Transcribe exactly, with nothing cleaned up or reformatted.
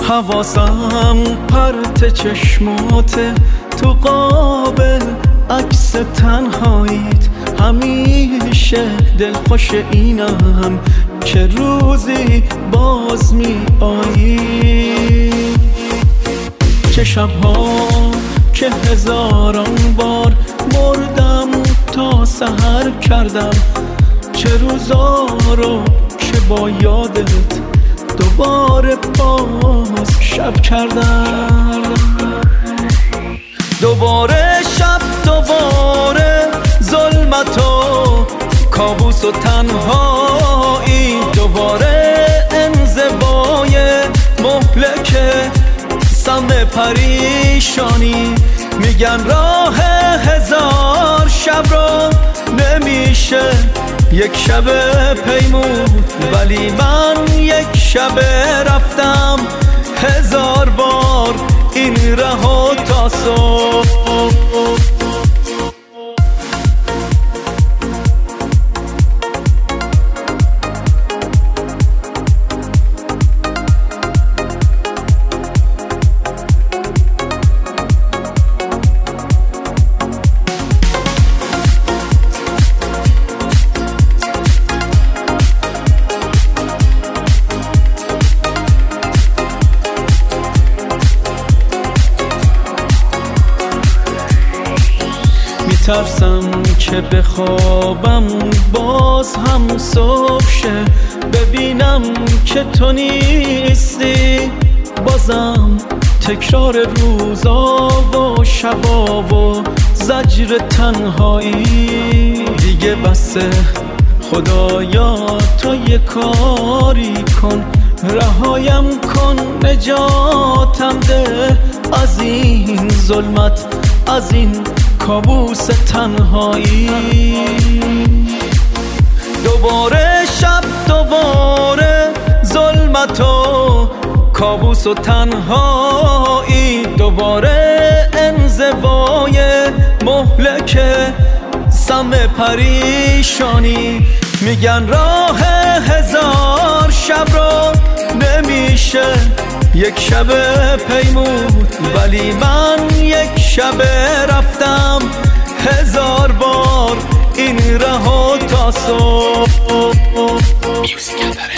حواسم پرت چشماته، تو قابل عکس تنهاییت. همیشه دلخوش اینم که روزی باز می آیی. چه شبها که هزاران بار مردم تا سحر کردم، چه روزا رو که با یادت دوباره باز شب کردم. دوباره شب، دوباره ظلمت و کابوس و تنهایی، دوباره انزوای مهلک سم پریشانی. میگن راه هزار شب رو نمیشه یک شب پیمود، ولی من یک شب رفتم هزار بار این راه تا صبح. ترسم که بخوابم باز هم صبح شه، ببینم که تو نیستی. بازم تکرار روزا و شبا و زجر تنهایی. دیگه بسه خدایا تو یه کاری کن، رهایم کن، نجاتم ده از این ظلمت، از این کابوس تنهایی. دوباره شب، دوباره ظلمت و کابوس و تنهایی، دوباره انزوای مهلک سم پریشانی. میگن راه هزار شب رو نمیشه یک شب پیمود، ولی من یک شب رفتم هزار بار این راه تا صبح.